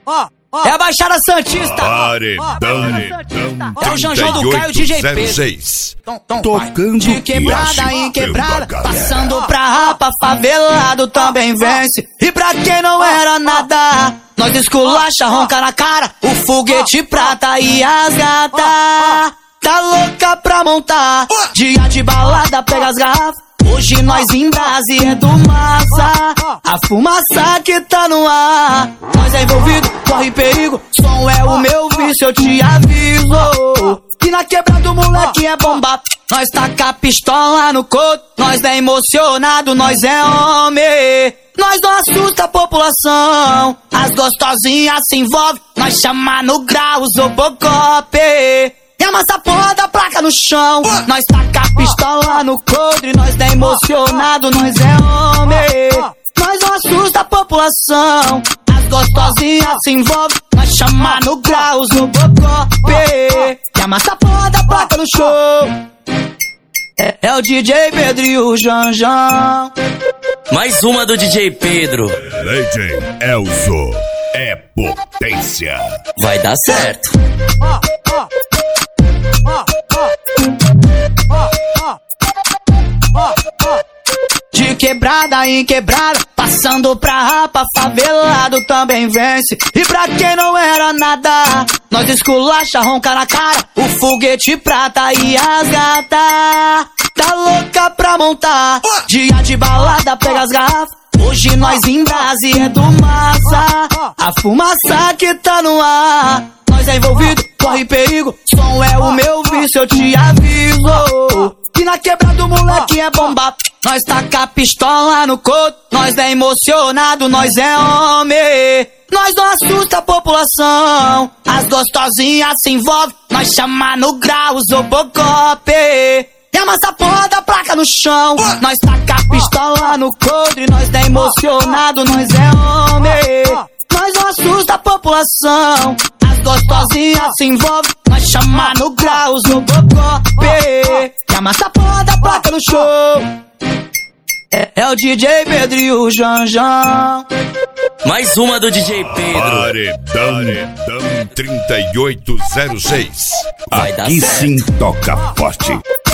É a Baixada Santista. Paredão É o Janjão do Caio, DJ Pedro. 3806. Tocando De quebrada em e quebrada, passando pra rapa, favelado também vence. E pra quem não era nada, nós esculacha, ronca na cara, o foguete prata e as gata. Tá louca pra montar, dia de balada, pega as garrafas. Hoje nós em Brasi é do massa, a fumaça que tá no ar. Nós é envolvido, corre perigo, som é o meu vício, eu te aviso. Que na quebrada o moleque é bomba, nós taca a pistola no coto. Nós é emocionado, nós é homem. Nós não assusta a população, as gostosinhas se envolvem. Nós chama no grau, Zobocop. E amassa a porra da placa no chão. Nós taca a pistola no coldre. Nós é emocionado, nós é homem. Nós não assusta a população, as gostosinhas se envolvem. Nós chama no grau, Zobocop. E amassa a porra da placa no show. É o DJ Pedro e o Janjão. Mais uma do DJ Pedro. Legend Elzo é potência. Vai dar certo. De quebrada em quebrada, passando pra rapa, favelado também vence. E pra quem não era nada, nós esculacha, ronca na cara, o foguete prata e as gata. Tá louca pra montar, dia de balada, pega as garrafas. Hoje nós em Brasi é do massa, a fumaça que tá no ar. Nós é envolvido, corre perigo, som é o meu vício, eu te aviso. Que na quebrada o moleque é bomba, nós taca a pistola no coto. Nós é emocionado, nós é homem. Nós não assusta a população, as gostosinhas se envolvem. Nós chama no grau, Zobocop. E amassa a porra da placa no chão. Nós taca a pistola no coldre. Nós é emocionado, nós é homem. Nós não assusta a população, as gostosinhas se envolvem. Nós chama no grau, Zobocop. E amassa a porra da placa no show. É o DJ Pedro e o Janjão. Mais uma do DJ Pedro. Paredão 3806. Vai dar Aqui certo. sim toca forte.